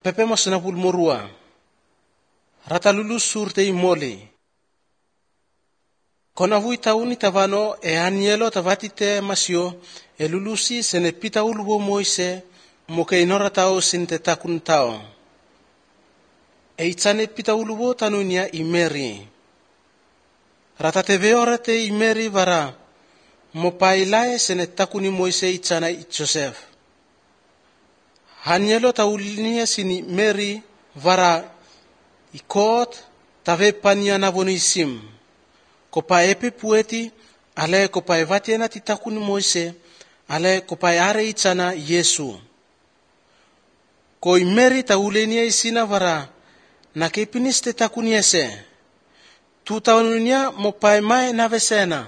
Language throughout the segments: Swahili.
Pepe masana pulmorua. Rata lulus surte imole. Kona vui tauni tavano e anielo tavatite masio e lulusi se ne pita ulubo moise mo ke inora tao sinte takun tao. E itane pita ulubo tanunia imeri. Rata teve orate imeri vara mo pailae se ne takuni moise itana i Joseph. Anielo taulinia sini Mary vara ikot tave pania navonisim. Kopa epe pueti ale kopa evatiena titakuni moise ale kopa are itana Yesu. Koi Mary taulenia isina vara na kepiniste takuni ese. Tutaununia mopaemae navesena.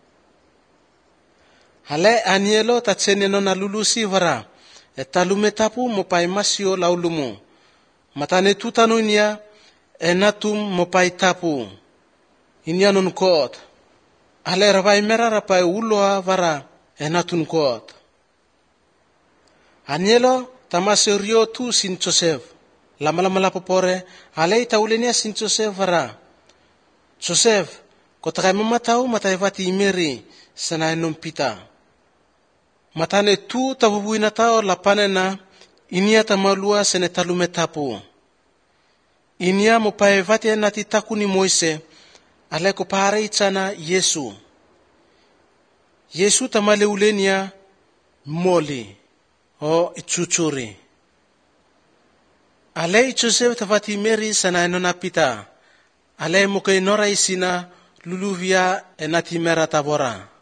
Ale anielo tatsene nona lulusi vara. Etalume tapu mopai masio laulumu. Matane tutanunia enatum mopai tapu. Inyanon kot. Ale rabai mera rapai uloa vara enatun kot. Anielo tamaserio tu sin Joseph. Lama popore ale itaulenia sin Joseph vara. Joseph, kotakai mamatau mataivati imeri sana enom pita. Matane tu tabubuina tao lapanena inia tamalua sene talume tapu. Inia mopaevati enati takuni moise ale kopare itana Yesu. Yesu tamale ulenia moli o ichuchuri. Ale Joseph tavati Mary sana enona pita. Ale moke nora isina luluvia enati mera tabora.